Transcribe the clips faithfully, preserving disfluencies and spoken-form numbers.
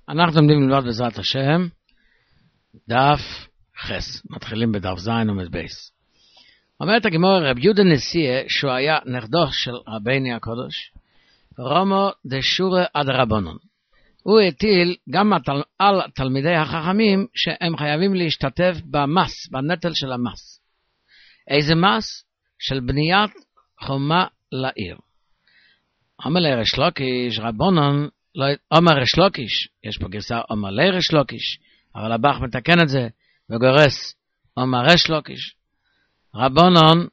אנחנו לומדים ללמוד בעזרת השם דף חס, מתחילים בדף זין עמוד בייס. אומרת הגמרא, רב יהודה נשיא, שהוא היה נכדו של רבני הקודש, רומו דשורי עד רבנון. הוא הטיל גם על תלמידי החכמים שהם חייבים להשתתף במס, בנטל של המס. איזה מס? של בניית חומה לעיר. אומר לריש לוקיש, רבנון, לא, אומר ריש לוקיש, יש פה גרסה אומר לריש לוקיש, אבל הבח מתקן את זה וגורס אומר ריש לוקיש. רבנון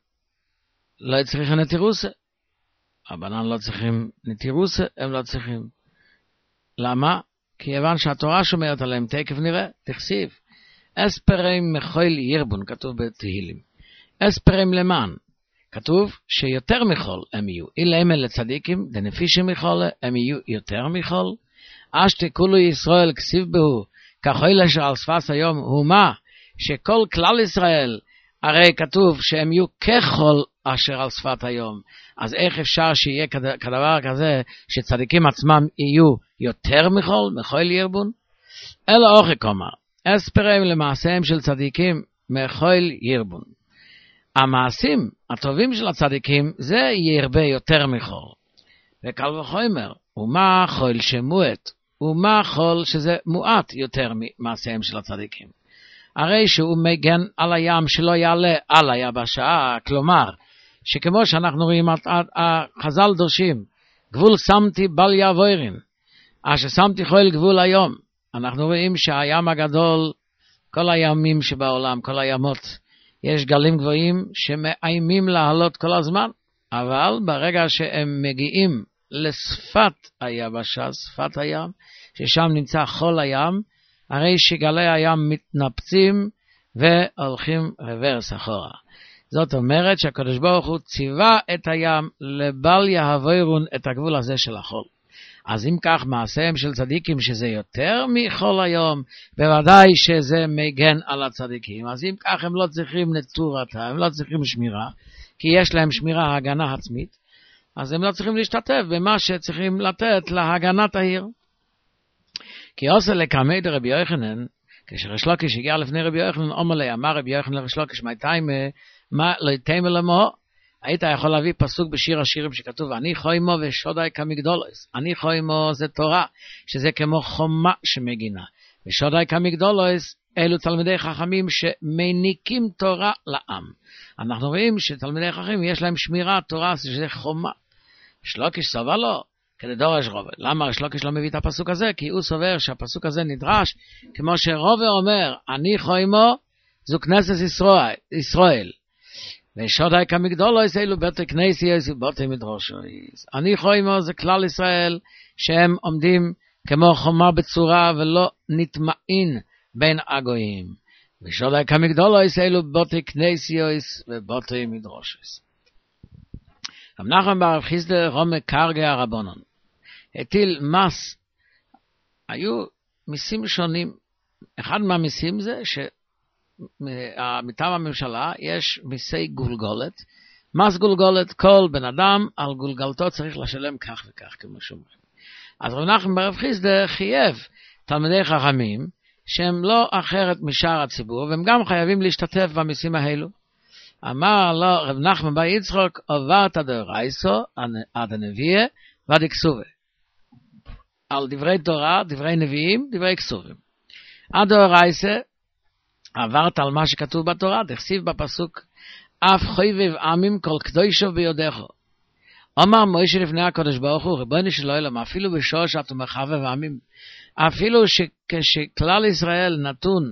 לא צריכים נטירוסה. רבנון לא צריכים נטירוסה, הם לא צריכים. למה? כי הבן שהתורה שומרת עליהם, תקף נראה, תכסיב. אספרים מחול ירבון, כתוב בתהילים. אספרים למען, כתוב שיותר מחול הם יהיו. אילם אלה צדיקים, דנפישים מחול, הם יהיו יותר מחול. אשתי כולו ישראל כסיב בהו, כחול אשר על שפת היום, הוא מה? שכל כלל ישראל, הרי כתוב שהם יהיו כחול אשר על שפת היום. אז איך אפשר שיהיה כדבר כזה, שצדיקים עצמם יהיו יותר מחול, מחול ירבון? אלא אוכי כומר, אספרים למעשיהם של צדיקים, מחול ירבון. המעשים הטובים של הצדיקים, זה ירבה יותר מחול. וקל וחומר, ומה חול שמועט, ומה חול שזה מועט יותר ממעשיהם של הצדיקים. הרי שהוא מגן על הים שלא יעלה על היבשה, כלומר, שכמו שאנחנו רואים, החז"ל דורשים, גבול שמתי בל יעבורין, אשר שמתי חול גבול היום. אנחנו רואים שהים הגדול, כל הימים שבעולם, כל הימות, יש גלים גבוהים שמאיימים לעלות כל הזמן, אבל ברגע שהם מגיעים לשפת היבשה, שפת הים, ששם נמצא חול הים, הרי שגלי הים מתנפצים והולכים רוורס אחורה. זאת אומרת שהקדוש ברוך הוא ציווה את הים לבל יעבורון את הגבול הזה של החול. אז אם כך מעשיהם של צדיקים שזה יותר מחול היום, בוודאי שזה מגן על הצדיקים. אז אם כך הם לא צריכים נטורתה, הם לא צריכים שמירה, כי יש להם שמירה, הגנה עצמית, אז הם לא צריכים להשתתף במה שצריכים לתת להגנת העיר. כי עושה לקמי דרבי יוחנן, כשריש לוקיש הגיע לפני רבי יוחנן, אומר לי, אמר רבי יוחנן לריש לוקיש, מה תימה, מה לא תימה למו? היית יכול להביא פסוק בשיר השירים שכתוב, אני חוימו ושודאי כמגדולוס. אני חוימו זה תורה, שזה כמו חומה שמגינה. ושודאי כמגדולוס, אלו תלמידי חכמים שמניקים תורה לעם. אנחנו רואים שתלמידי חכמים יש להם שמירה, תורה שזה חומה. שלוקיש סובר לו, כדי דורש רובה. למה שלוקיש לא מביא את הפסוק הזה? כי הוא סובר שהפסוק הזה נדרש, כמו שרובה אומר, אני חוימו, זו כנסת ישראל. ישראל. ושודאי כמגדולוס אלו בתי כנסיות ובתי מדרשות. אני חוימו זה כלל ישראל שהם עומדים כמו חומה בצורה ולא נטמעים בין הגויים. ושודאי כמגדולוס אלו בתי כנסיות ובתי מדרשות. רב נחמן בר רב חיסדא רומא קרגי הרבנון. הטיל מס, היו מיסים שונים. אחד מהמיסים זה ש מטעם הממשלה יש מיסי גולגולת. מס גולגולת, כל בן אדם על גולגלתו צריך לשלם כך וכך, כמו שאומרים. אז רב נחמן בר רב חיסדא חייב תלמידי חכמים שהם לא אחרת משאר הציבור, והם גם חייבים להשתתף במיסים האלו. אמר לו רב נחמן בר יצחק, עברת דאורייסו עד הנביאה ועד כסובה. על דברי תורה, דברי נביאים, דברי כסובים. עד דאורייסה, עברת על מה שכתוב בתורה, תכסיב בפסוק, אף חויב עמים כל קדושו ביודך. אמר מוישה לפני הקדוש ברוך הוא, ריבונו של עולם, אפילו בשעה שאתה מחבב עמים, אפילו שכשכלל ישראל נתון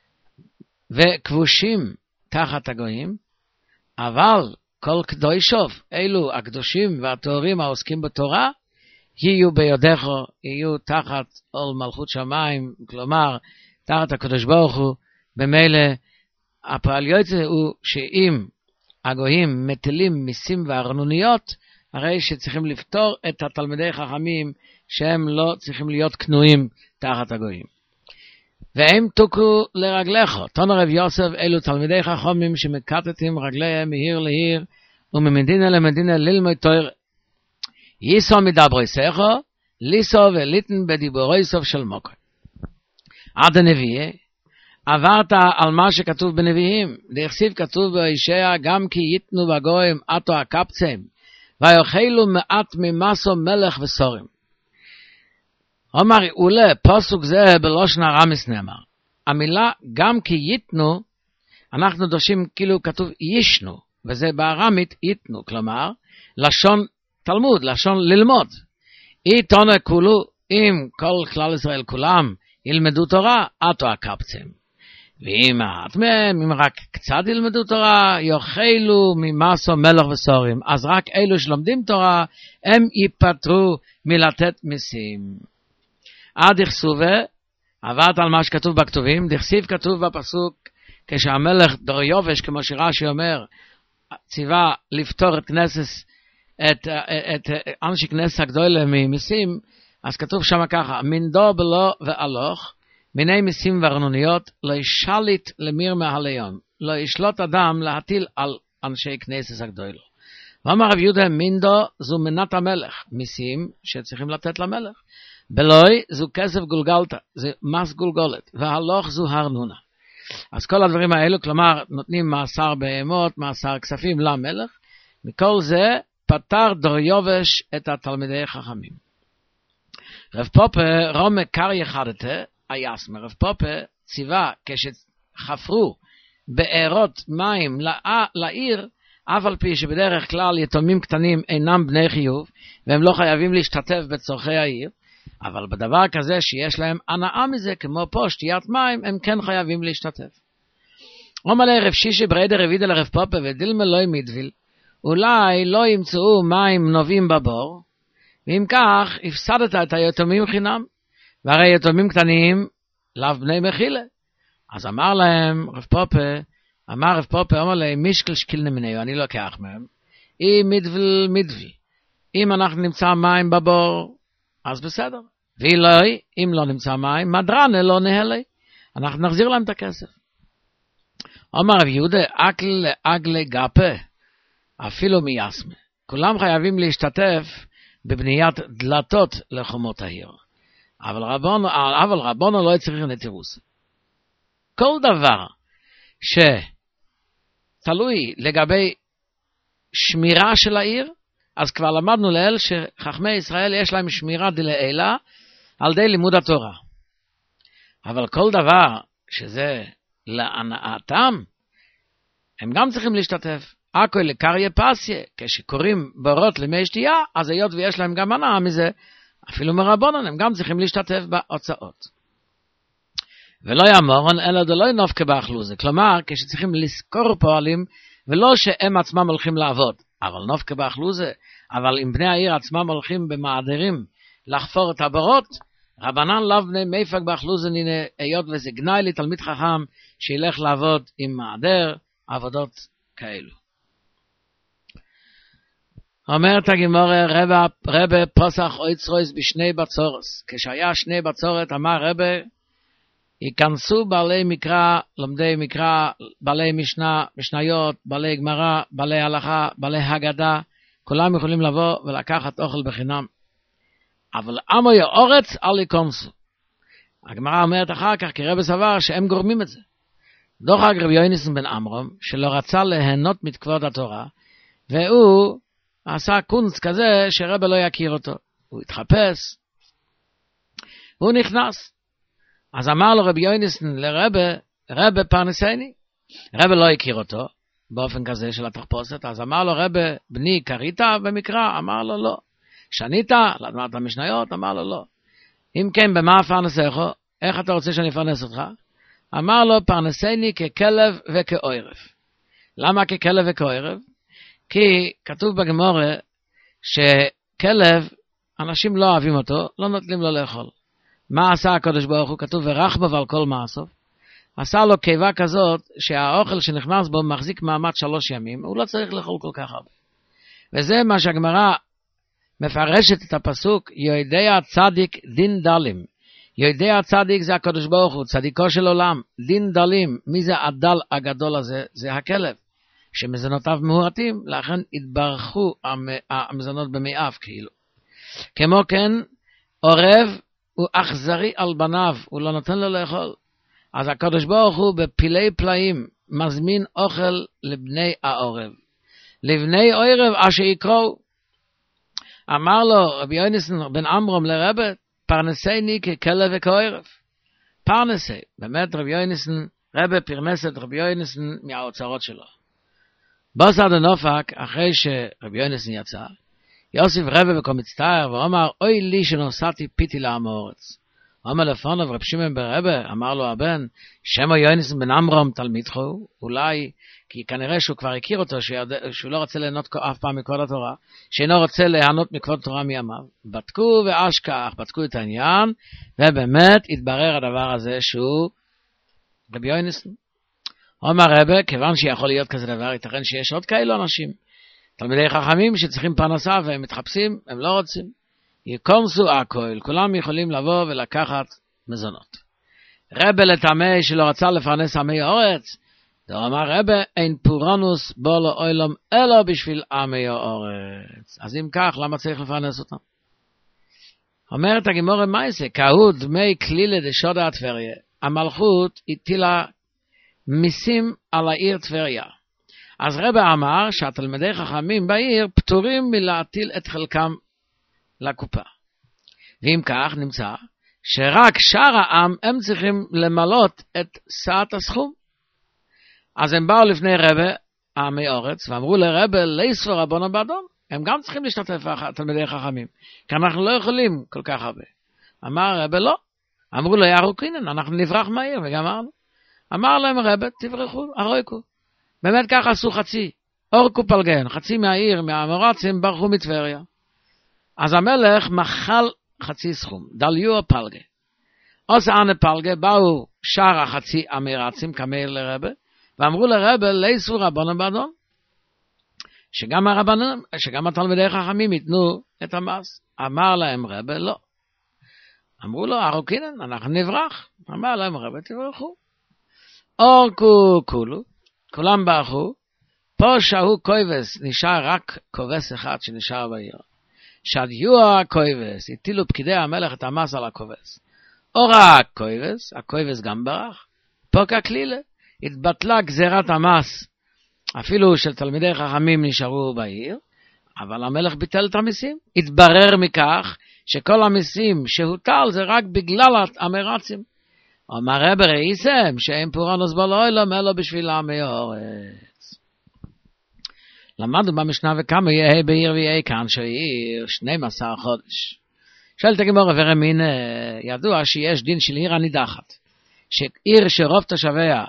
וכבושים תחת הגויים, אבל כל קדושו, אלו הקדושים והטהורים העוסקים בתורה, יהיו ביודך, יהיו תחת עול מלכות שמיים, כלומר, תחת הקדוש ברוך הוא, במילא הפועל יוצא הוא שאם הגויים מטילים מיסים וארנוניות, הרי שצריכים לפתור את התלמידי חכמים שהם לא צריכים להיות כנועים תחת הגויים. והם תוקו לרגליך, תון רב יוסף, אלו תלמידי חכמים שמקטטים רגליהם מהיר להיר וממדינה למדינה ללמוד תורה. ייסו מדברי סכו, ליסו וליטן בדיבורי סוף של מוקר. עד הנביאה, עברת על מה שכתוב בנביאים, דכסיב כתוב בישעיה, גם כי ייתנו בגויים עטו הקפצם, ויאכלו מעט ממסו מלך ושרים. אומר אולי, פסוק זה בלושן הרמז נאמר. המילה גם כי ייתנו, אנחנו דורשים כאילו כתוב ישנו, וזה בארמית ייתנו, כלומר, לשון תלמוד, לשון ללמוד. אי תונה כולו, אם כל כלל ישראל כולם ילמדו תורה, עטו הקפצם. ואם מעט מהם, אם רק קצת ילמדו תורה, יאכלו ממסו מלך ושרים. אז רק אלו שלומדים תורה, הם ייפטרו מלתת מיסים. עד דכסובה, עברת על מה שכתוב בכתובים, דכסיב כתוב בפסוק, כשהמלך דריובש, כמו שרש"י אומר, ציווה לפטור את כנסת, את, את, את אנשי כנסת הגדולה ממיסים, אז כתוב שם ככה, מנדו בלו והלוך, מיני מיסים וארנוניות, לא ישליט למיר מהליום, לא ישלוט אדם להטיל על אנשי כנסת הגדולה. ואמר רב יהודה, מנדו זו מנת המלך, מיסים שצריכים לתת למלך. בלוי זו כסף גולגלתא, זה מס גולגולת, והלוך זו הרנונה. אז כל הדברים האלו, כלומר, נותנים מאסר בהמות, מאסר כספים למלך, מכל זה פטר דריובש את התלמידי חכמים. רב פופה רומא קריא חדתה, היסמר, רב פופה ציווה כשחפרו בארות מים לעיר, אף על פי שבדרך כלל יתומים קטנים אינם בני חיוב, והם לא חייבים להשתתף בצורכי העיר, אבל בדבר כזה שיש להם הנאה מזה, כמו פה שתיית מים, הם כן חייבים להשתתף. אומר לרב שישי בריידר רבידה לרב פופה ודילמה לא מדוויל, אולי לא ימצאו מים נובים בבור, ואם כך הפסדת את היתומים חינם, והרי יתומים קטנים לאו בני מחילה. אז אמר להם רב פופה, אמר רב פופה, אומר להם, מישקל שקילנה מניו, אני לוקח מהם, אם מדוויל מדווי, אם אנחנו נמצא מים בבור, אז בסדר. ואילוי, אם לא נמצא מים, מדרנה לא נהלי. אנחנו נחזיר להם את הכסף. אומר רב יהודה, אקל לאגלי גפה, אפילו מייסמה. כולם חייבים להשתתף בבניית דלתות לחומות העיר. אבל רבונו, אבל רבונו לא צריך נתירוס. כל דבר שתלוי לגבי שמירה של העיר, אז כבר למדנו לאל שחכמי ישראל יש להם שמירה דלעילה על די לימוד התורה. אבל כל דבר שזה להנאתם, הם גם צריכים להשתתף. אקוי לקריה פסיה, כשקוראים בורות למי שתייה, אז היות ויש להם גם הנאה מזה, אפילו מרבונן, הם גם צריכים להשתתף בהוצאות. ולא יאמורון, אלא דלוי נופקה באכלוזה. כלומר, כשצריכים לזכור פועלים, ולא שהם עצמם הולכים לעבוד. אבל נופקה באכלוזה, אבל אם בני העיר עצמם הולכים במעדרים לחפור את הבורות, רבנן לאו בני מיפק באכלוזה נינה, היות וזה גנאי לתלמיד חכם שילך לעבוד עם מעדר, עבודות כאלו. אומרת הגמרא, רבה, רבה פסח אויצרויס בשני בצורס. כשהיה שני בצורת, אמר רבה, ייכנסו בעלי מקרא, לומדי מקרא, בעלי משנה, משניות, בעלי גמרא, בעלי הלכה, בעלי הגדה, כולם יכולים לבוא ולקחת אוכל בחינם. אבל עמו יאורץ אל ייכנסו. הגמרא אומרת אחר כך, כי רבה סבר שהם גורמים את זה. דוחק רבי יוניסן בן עמרם, שלא רצה ליהנות מתכבוד התורה, והוא עשה קונץ כזה שרבה לא יכיר אותו. הוא התחפש, הוא נכנס. אז אמר לו רבי יוניסן לרבה, רבה פרנסני. רבה לא הכיר אותו, באופן כזה של התחפושת, אז אמר לו רבה, בני קרית במקרא? אמר לו לא. שנית? למדת המשניות? אמר לו לא. אם כן, במה פרנסך? איך אתה רוצה שאני אפרנס אותך? אמר לו, פרנסני ככלב וכאוירף. למה ככלב וכאוירף? כי כתוב בגמרא שכלב, אנשים לא אוהבים אותו, לא נותנים לו לאכול. מה עשה הקדוש ברוך הוא? כתוב ורחמב על כל מעשיו. עשה לו קיבה כזאת שהאוכל שנכנס בו מחזיק מעמד שלוש ימים, הוא לא צריך לאכול כל כך הרבה. וזה מה שהגמרא מפרשת את הפסוק, יודע צדיק דין דלים. יודע צדיק זה הקדוש ברוך הוא, צדיקו של עולם. דין דלים, מי זה הדל הגדול הזה? זה הכלב. שמזונותיו מהורתים, לכן התברכו המזונות במאף כאילו. כמו כן, עורב הוא אכזרי על בניו, הוא לא נותן לו לאכול. אז הקדוש ברוך הוא בפילי פלאים מזמין אוכל לבני העורב. לבני עורב אשר יקראו. אמר לו רבי יוניסן בן עמרם לרבי, פרנסני ככלב וכעורב. פרנסי, באמת רבי יוניסן, רבי פרנס את רבי יוניסן מהאוצרות שלו. בוסד הנופק, אחרי שרבי יוניסן יצא, יוסיף רבי בקום מצטער, ואומר, אוי לי שנוסעתי פיתי לעם האורץ. אומר לפוניו רב שמעון ברבי, אמר לו הבן, שמו יוניסן בן עמרם תלמידך, אולי, כי כנראה שהוא כבר הכיר אותו, שיודע, שהוא לא רוצה ליהנות אף פעם מכבוד התורה, שאינו רוצה ליהנות מכבוד התורה מימיו. בדקו ואשכח, בדקו את העניין, ובאמת התברר הדבר הזה שהוא רבי יוניסן. אומר רבי, כיוון שיכול להיות כזה דבר, ייתכן שיש עוד כאלו אנשים, תלמידי חכמים שצריכים פרנסה והם מתחפשים, הם לא רוצים. יקומסו הכל, כולם יכולים לבוא ולקחת מזונות. רבי לטמא שלא רצה לפרנס עמי האורץ, אמר רבי, אין פורנוס בו לעולם אלא בשביל עמי האורץ. אז אם כך, למה צריך לפרנס אותם? אומרת הגמרא מייסה, כהו דמי כלילה דשודה טבריה. המלכות הטילה מיסים על העיר טבריה. אז רבי אמר שהתלמידי חכמים בעיר פטורים מלהטיל את חלקם לקופה. ואם כך נמצא שרק שאר העם הם צריכים למלות את שאת הסכום. אז הם באו לפני רבי עמי אורץ ואמרו לרבי לייספו רבונו באדום, הם גם צריכים להשתתף תלמידי חכמים, כי אנחנו לא יכולים כל כך הרבה. אמר רבי לא. אמרו לו ירוקינן, אנחנו נברח מהעיר וגמרנו. אמר להם רבי תברחו, הרוקו. באמת ככה עשו חצי, אורקו פלגן, חצי מהעיר, מהאמורצים ברחו מטבריה. אז המלך מחל חצי סכום, דליו פלגה. עושה אנה פלגה, באו שאר החצי אמירצים כמיר לרבי, ואמרו לרבי, לייסו רבונו באדום, שגם הרבנים, שגם התלמידי חכמים ייתנו את המס. אמר להם רבי, לא. אמרו לו, הרוקינן, אנחנו נברח. אמר להם רבי, תברחו. אורקו כולו, כולם ברחו, פה שהו קויבס, נשאר רק קובס אחד שנשאר בעיר. שדיוע הקויבס, הטילו פקידי המלך את המס על הקובס. או רק קויבס, הקויבס גם ברח, פה ככלילה, התבטלה גזירת המס, אפילו של תלמידי חכמים נשארו בעיר, אבל המלך ביטל את המיסים. התברר מכך שכל המיסים שהוטל זה רק בגלל המרצים. אומר רבי ראיסם שאין פורנוס בו לעולם אלא בשביל עמי האורץ. למדנו במשנה וכמה יהיה בעיר ויהיה כאן שעיר שנים עשר חודש. שואלת הגמרא ורמין, ידוע שיש דין של עיר הנידחת, שעיר שרוב תושביה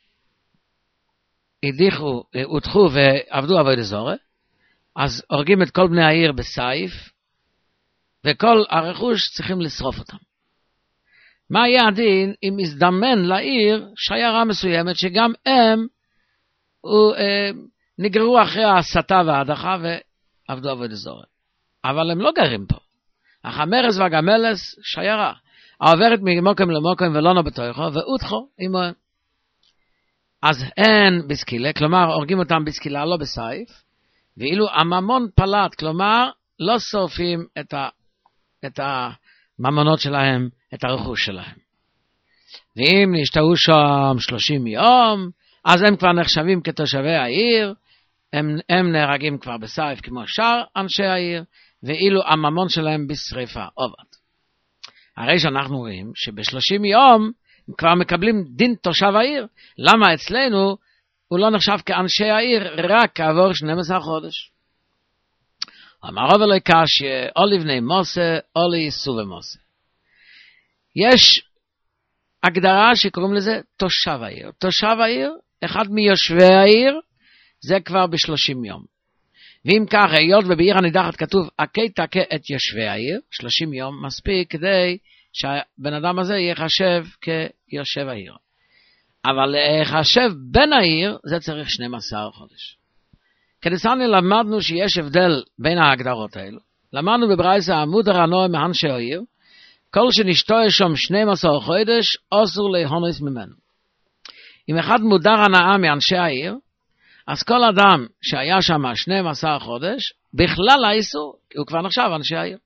הדיחו, הודחו ועבדו עבודה זרה, אז הורגים את כל בני העיר בסייף, וכל הרכוש צריכים לשרוף אותם. מה יהיה הדין אם הזדמן לעיר שיירה מסוימת שגם הם הוא, אה, נגררו אחרי ההסתה וההדחה ועבדו עבודה זרה. אבל הם לא גרים פה. החמרס והגמלס שיירה, העוברת ממוקם למוקם ולא נבטויכו ואותכו עמהם. אז אין בסקילה, כלומר הורגים אותם בסקילה, לא בסייף, ואילו הממון פלט, כלומר לא שורפים את, ה, את הממונות שלהם, את הרכוש שלהם. ואם נשתהו שם שלושים יום, אז הם כבר נחשבים כתושבי העיר, הם, הם נהרגים כבר בסייף כמו שאר אנשי העיר, ואילו הממון שלהם בשריפה עובד. הרי שאנחנו רואים שבשלושים יום כבר מקבלים דין תושב העיר. למה אצלנו הוא לא נחשב כאנשי העיר רק כעבור שנים עשר חודש? אמר רבי אלוהי קשיא, או לבני מוסה או לייסובי מוסה. יש הגדרה שקוראים לזה תושב העיר. תושב העיר, אחד מיושבי העיר, זה כבר בשלושים יום. ואם כך, היות ובעיר הנידחת כתוב, הכי תכה את יושבי העיר, שלושים יום מספיק כדי שהבן אדם הזה יחשב כיושב העיר. אבל לחשב בין העיר, זה צריך שנים עשר חודש. כדסני למדנו שיש הבדל בין ההגדרות האלו. למדנו בברייסה עמוד הרנוע מאנשי העיר, כל שנשתוי שם שנים עשר חודש, אסור להונס ממנו. אם אחד מודר הנאה מאנשי העיר, אז כל אדם שהיה שם שנים עשר חודש, בכלל האיסור, הוא כבר נחשב אנשי העיר.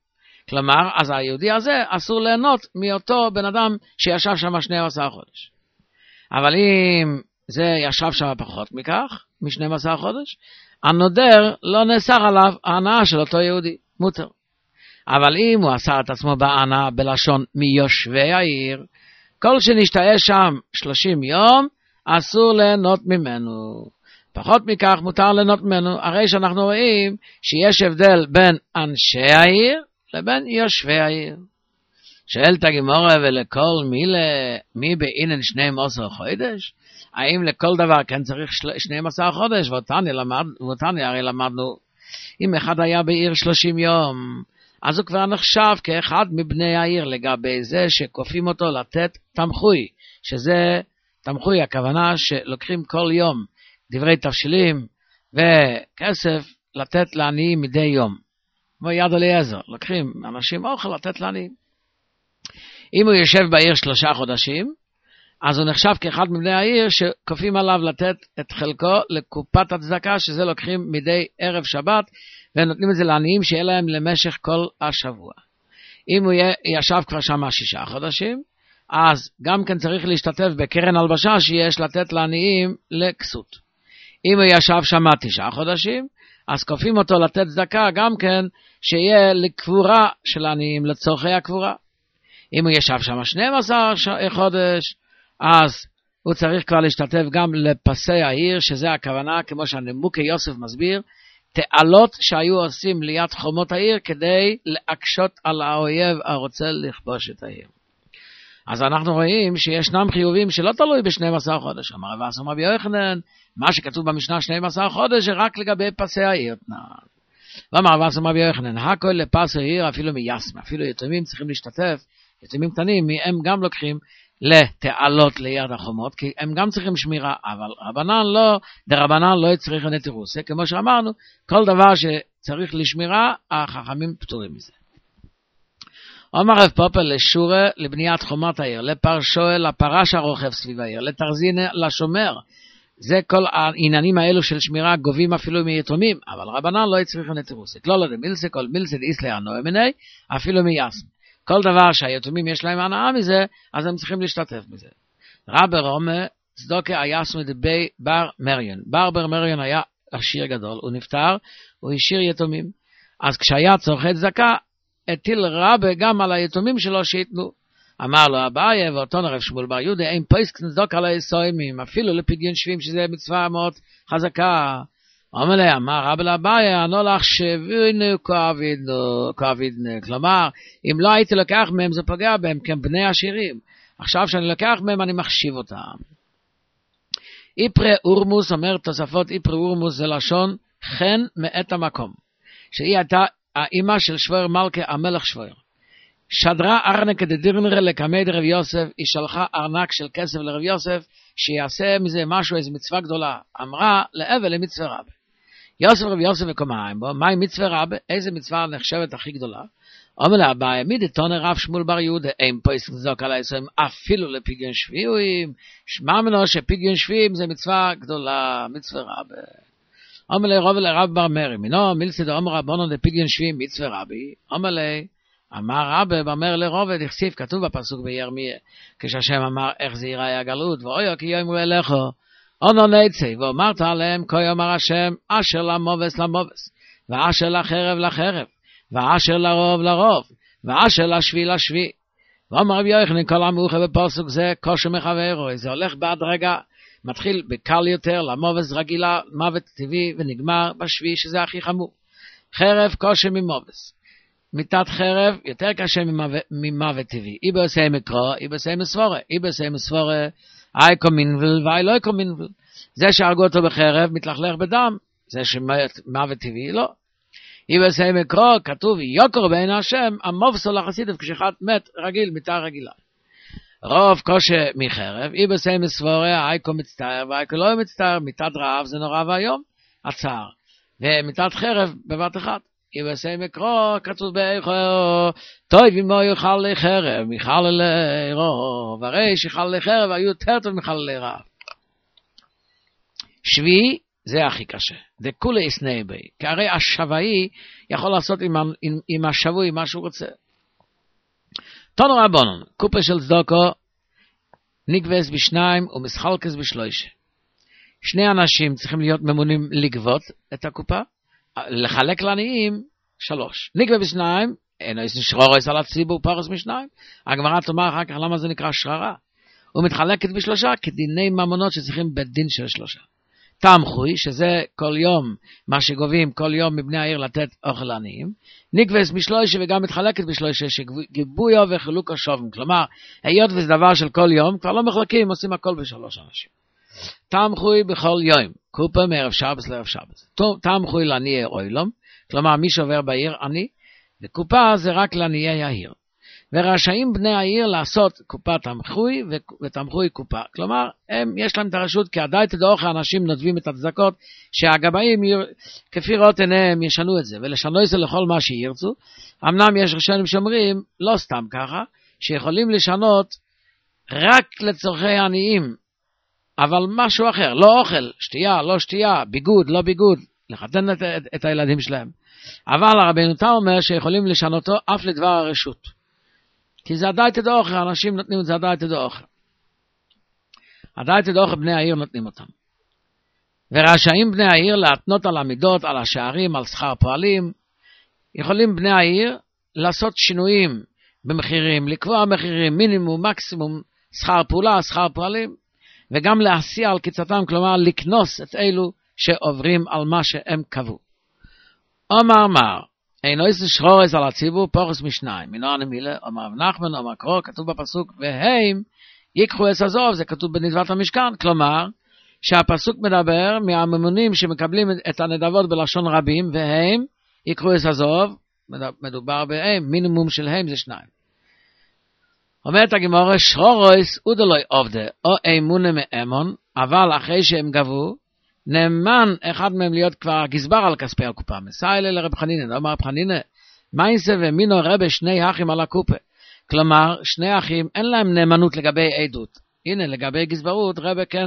כלומר, אז היהודי הזה אסור ליהנות מאותו בן אדם שישב שם שנים עשר חודש. אבל אם זה ישב שם פחות מכך, מ-שנים עשר חודש, הנודר לא נאסר עליו ההנאה של אותו יהודי, מותר. אבל אם הוא אסר את עצמו בהנאה בלשון מיושבי העיר, כל שנשתהה שם שלושים יום, אסור ליהנות ממנו. פחות מכך מותר ליהנות ממנו, הרי שאנחנו רואים שיש הבדל בין אנשי העיר לבין יושבי העיר. שאלת הגמרא ולכל מילה, מי באינן שנים עשר חודש? האם לכל דבר כן צריך שנים עשר חודש? ואותני למד, ואותני הרי למדנו, אם אחד היה בעיר שלושים יום, אז הוא כבר נחשב כאחד מבני העיר, לגבי זה שכופים אותו לתת תמחוי, שזה תמחוי, הכוונה שלוקחים כל יום דברי תבשילים וכסף לתת לעניים מדי יום. כמו יד אליעזר, לוקחים אנשים אוכל לתת לעניים. אם הוא יושב בעיר שלושה חודשים, אז הוא נחשב כאחד מבני העיר שכופים עליו לתת את חלקו לקופת הצדקה, שזה לוקחים מדי ערב שבת, ונותנים את זה לעניים שיהיה להם למשך כל השבוע. אם הוא ישב כבר שם שישה חודשים, אז גם כן צריך להשתתף בקרן הלבשה שיש לתת לעניים לכסות. אם הוא ישב שם תשעה חודשים, אז כופים אותו לתת צדקה גם כן שיהיה לקבורה של העניים, לצורכי הקבורה. אם הוא ישב שם שנים עשר חודש, אז הוא צריך כבר להשתתף גם לפסי העיר, שזה הכוונה, כמו שהנמוקי יוסף מסביר, תעלות שהיו עושים ליד חומות העיר כדי להקשות על האויב הרוצה לכבוש את העיר. אז אנחנו רואים שישנם חיובים שלא תלוי ב-שנים עשר חודש. אמר רב אסי רבי יוחנן, מה שכתוב במשנה שנים עשר חודש זה רק לגבי פסי העיר. ואמר רב אסי רבי יוחנן, הכל לפס העיר אפילו מיישם, אפילו יתומים צריכים להשתתף, יתומים קטנים, הם גם לוקחים לתעלות ליד החומות, כי הם גם צריכים שמירה, אבל רבנן לא, דרבנן לא יצריך נטירוסה, כמו שאמרנו, כל דבר שצריך לשמירה, החכמים פטורים מזה. אומר רב פופל לשורה לבניית חומת העיר, לפרשו לפרש הרוכב סביב העיר, לתרזינה לשומר, זה כל העניינים האלו של שמירה גובים אפילו מיתומים, אבל רבנן לא יצריך נטירוסה, לא לא דמילסה, כל מילסה דאיסלה הנועה מני, אפילו מיישם. כל דבר שהיתומים יש להם הנאה מזה, אז הם צריכים להשתתף בזה. רבי רומא, צדוקה היסמא דבי בר מריון. בר בר מריון היה עשיר גדול, הוא נפטר, הוא השאיר יתומים. אז כשהיה צורכי צדקה, הטיל רבי גם על היתומים שלו שיתנו. אמר לו אביי, ואותו רב שמואל בר יהודה, אין פויסק צדוקה על היסוימים, אפילו לפדיון שבים, שזה מצווה מאוד חזקה. אומר לי, אמר רבי לאביי, אני לא לחשבינו כעבידנו. כלומר, אם לא הייתי לקח מהם, זה פוגע בהם, כי הם בני עשירים. עכשיו שאני לקח מהם, אני מחשיב אותם. איפרי אורמוס, אומר תוספות, איפרי אורמוס זה לשון חן מאת המקום. שהיא הייתה האמא של שויר מלכה, המלך שויר. שדרה ארנק דדירנר לקמי דרב יוסף, היא שלחה ארנק של כסף לרב יוסף, שיעשה מזה משהו, איזו מצווה גדולה. אמרה לאבל למצווה רבה. יוסף רב יוסף וקומיים בו, מהי מצווה רבה? איזה מצווה נחשבת הכי גדולה? אומר לה, בעמיד תונה רב שמואל בר יהודה, אין פה יסנזוק על היסוים, אפילו לפדיון שביעים, שמע מנו שפדיון שביעים זה מצווה גדולה, מצווה רבה. אומר לי, רוב לרב בר מרי, מינו מילסד אומר רבונו לפדיון שביעים, מצווה רבי. אומר לי, אמר רבי במר לרובד, הכסיף, כתוב בפסוק בירמיה, כשהשם אמר, איך זה יראה הגלות, ואויו כי יאמרו אליכו, אונו נצא, ואומרת עליהם, כה יאמר השם, אשר למובס למובס, ואשר לחרב לחרב, ואשר לרוב לרוב, ואשר לשבי לשבי. ואומר רבי יוחנן, כל המאוחר בפסוק זה, כושר מחברו, זה הולך בהדרגה, מתחיל בקל יותר, למובס רגילה, מוות טבעי, ונגמר בשבי, שזה הכי חמור. חרב כושר ממובס. מיתת חרב יותר קשה ממוות טבעי. אי בעושה מקרוא, אי בעושה מסבורה. אי בעושה מסבורה, אי קומינבל ואי לא קומינבל. זה שהרגו אותו בחרב מתלכלך בדם. זה שמוות טבעי לא. אי בעושה מקרוא, כתוב יוקר בין השם, המובסו לחסידף כשאחד מת רגיל, מיתה רגילה. רוב קשה מחרב, אי בעושה מסבורה, אי קו מצטער ואי קו לא מצטער, מיתת רעב זה נורא והיום, הצער. ומיתת חרב בבת אחת. כי בסי מקרוא כתוב באיכו, טוב אם יאכל לחרב, מיכל לרוב, הרי שיכל לחרב היו יותר טוב מיכל לרב. שבי זה הכי קשה, זה כולי אסנאי בי, כי הרי השבעי יכול לעשות עם, עם, עם השבוי מה שהוא רוצה. תנו רבונן, קופה של צדוקו, נגבס בשניים ומסחלקס בשלושה. שני אנשים צריכים להיות ממונים לגבות את הקופה, לחלק לעניים שלוש. נגבה בשניים, אינו יש שרורס על הציבור פרס משניים. הגמרא תאמר אחר כך למה זה נקרא שררה. הוא מתחלקת בשלושה כדיני ממונות שצריכים בדין של שלושה. תמחוי, שזה כל יום, מה שגובים כל יום מבני העיר לתת אוכל לעניים. נגבס בשלושה וגם מתחלקת בשלושה שגיבויו וחילוקו שובים. כלומר, היות וזה דבר של כל יום, כבר לא מחלקים, עושים הכל בשלוש אנשים. תמחוי בכל יום, קופה מערב שבת לערב שבת. תמחוי לעניי אוילום, כלומר מי שעובר בעיר עני, וקופה זה רק לעניי העיר. ורשאים בני העיר לעשות קופה תמחוי ותמחוי קופה. כלומר, הם, יש להם את הרשות, כי עדיין תדעוך האנשים נותבים את הצדקות, שהגבאים כפי ראות עיניהם ישנו את זה, ולשנו את זה לכל מה שירצו. אמנם יש ראשונים שאומרים, לא סתם ככה, שיכולים לשנות רק לצורכי עניים, אבל משהו אחר, לא אוכל, שתייה, לא שתייה, ביגוד, לא ביגוד, לחתן את, את, את הילדים שלהם. אבל הרבנו תם אומר שיכולים לשנותו אף לדבר הרשות. כי זה עדיין תדעוך, האנשים נותנים את זה עדיין תדעוך. עדיין תדעוך בני העיר נותנים אותם. ורשאים בני העיר להתנות על המידות, על השערים, על שכר פועלים. יכולים בני העיר לעשות שינויים במחירים, לקבוע מחירים, מינימום, מקסימום, שכר פעולה, שכר פועלים. וגם להסיע על קיצתם, כלומר לקנוס את אלו שעוברים על מה שהם קבעו. אומר מר, אינו יש שרורס על הציבור פורס משניים, מינו הנמילה, אומר נחמן, אומר קרוא, כתוב בפסוק, והם ייקחו את הזוב, זה כתוב בנדבת המשכן, כלומר, שהפסוק מדבר מהממונים שמקבלים את הנדבות בלשון רבים, והם ייקחו את הזוב, מדובר בהם, מינימום של הם זה שניים. אומרת הגמרא, שרורס אודלוי עובדה, או אמונה מאמון, אבל אחרי שהם גבו, נאמן אחד מהם להיות כבר גזבר על כספי הקופה. מסיילה לרב חנינא, אמר רב חנינא, מיינסה ומינו רבה שני אחים על הקופה. כלומר, שני אחים אין להם נאמנות לגבי עדות. הנה, לגבי גזברות, רבה כן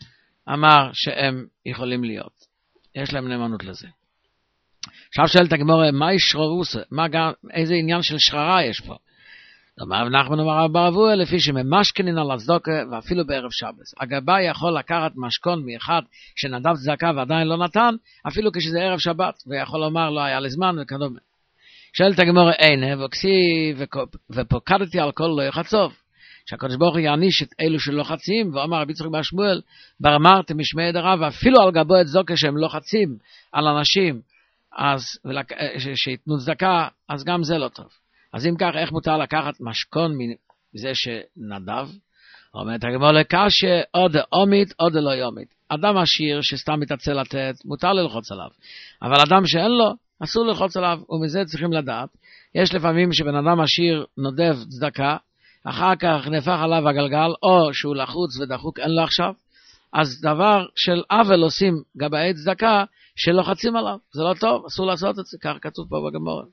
אמר שהם יכולים להיות. יש להם נאמנות לזה. עכשיו שואלת הגמרא, מהי שרורוסה? מה גם, איזה עניין של שררה יש פה? אמר נחמן אמר ברבוע, לפי שממשכנין על הצדוקה ואפילו בערב שבת. הגבאי יכול לקחת משכון מאחד שנדב צדקה ועדיין לא נתן, אפילו כשזה ערב שבת, ויכול לומר לא היה לזמן וכדומה. שואלת הגמרא, אינה, וכסי ופוקדתי על כל לא יחצוב, שהקדוש ברוך הוא יעניש את אלו שלא חצים, ואומר רבי יצחק בר שמואל, ברמרתם משמעי דרב, ואפילו על גבו את צדוקה שהם לא חצים על אנשים, אז שיתנו צדקה, אז גם זה לא טוב. אז אם כך, איך מותר לקחת משכון מזה שנדב? אומרת הגמרא, לקשה עוד עומית, עוד לא יומית. אדם עשיר שסתם מתעצל לתת, מותר ללחוץ עליו. אבל אדם שאין לו, אסור ללחוץ עליו, ומזה צריכים לדעת. יש לפעמים שבן אדם עשיר נודב צדקה, אחר כך נהפך עליו הגלגל, או שהוא לחוץ ודחוק, אין לו עכשיו. אז דבר של עוול עושים גבאי צדקה, שלוחצים עליו. זה לא טוב, אסור לעשות את זה, כך כתוב פה בגמרא.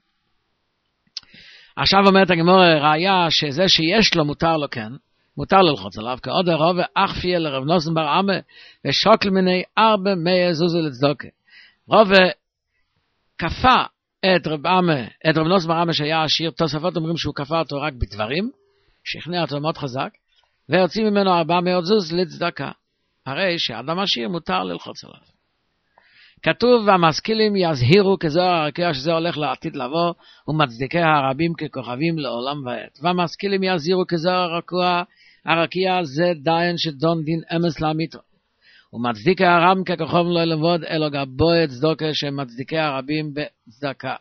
עכשיו אומרת הגמרא, ראיה שזה שיש לו מותר לו כן, מותר ללחוץ עליו, כעוד הרוב אך פיה לרב נוסן בר עמה, ושוקל מיני ארבע מאה זוזו לצדוקה. רוב כפה את רב עמה, את רב נוסן בר עמה שהיה עשיר, תוספות אומרים שהוא כפה אותו רק בדברים, שכנע אותו מאוד חזק, והוציא ממנו ארבע מאות זוז לצדקה. הרי שאדם עשיר מותר ללחוץ עליו. כתוב, והמשכילים יזהירו כזוהר הרקיע, שזה הולך לעתיד לבוא, ומצדיקי הרבים ככוכבים לעולם ועד. והמשכילים יזהירו כזוהר הרקיע, הרקיע זה דיין שדון דין אמס לאמיתו. ומצדיקי הרבים ככוכבים לא לבוד, אלו גבו את צדוקה שמצדיקי הרבים בצדקה.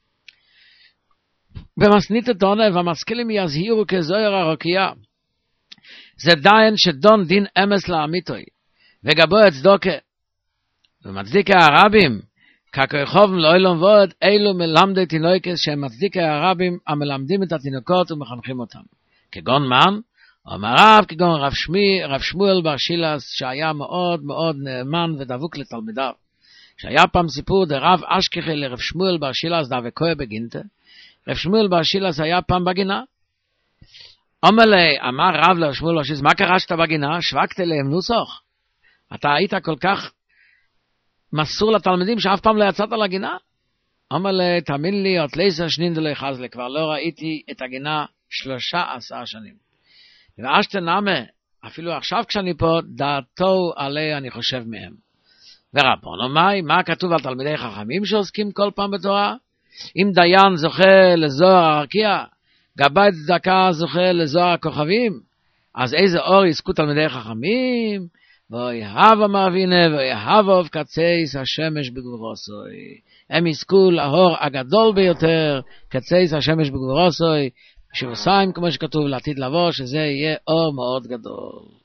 במסנית התונה, והמשכילים יזהירו כזוהר הרקיע, זה דיין שדון דין אמס לאמיתו, וגבו את צדוקה. ומצדיקי הרבים, ככוכבים לא אילום ועוד, אלו מלמדי תינוקס שהם מצדיקי הרבים המלמדים את התינוקות ומחנכים אותם. כגון מן, אומר רב, כגון רב שמי, רב שמואל בר שילס, שהיה מאוד מאוד נאמן ודבוק לתלמידיו. שהיה פעם סיפור דרב אשכחי לרב שמואל בר שילס דבקוי בגינתה. רב שמואל בר שילס היה פעם בגינה. אומר לי, אמר רב לרב שמואל בר שילס, מה קרה שאתה בגינה? שווקת להם נוסח. אתה היית כל כך מסור לתלמידים שאף פעם לא יצאת לגינה? אומר לי, תאמין לי, עוד לעשר שנין דלוי חזלי, כבר לא ראיתי את הגינה שלושה עשר שנים. ואשת נמה, אפילו עכשיו כשאני פה, דעתו עליה אני חושב מהם. ורבונו, מה, מה כתוב על תלמידי חכמים שעוסקים כל פעם בתורה? אם דיין זוכה לזוהר הרקיע, גבאי צדקה זוכה לזוהר הכוכבים, אז איזה אור יזכו תלמידי חכמים? ויהב המאבינה ויהבוב קצייס השמש בגבורוסוי. הם יזכו לאור הגדול ביותר, קצייס השמש בגבורוסוי, שבוסיים כמו שכתוב לעתיד לבוא, שזה יהיה אור מאוד גדול.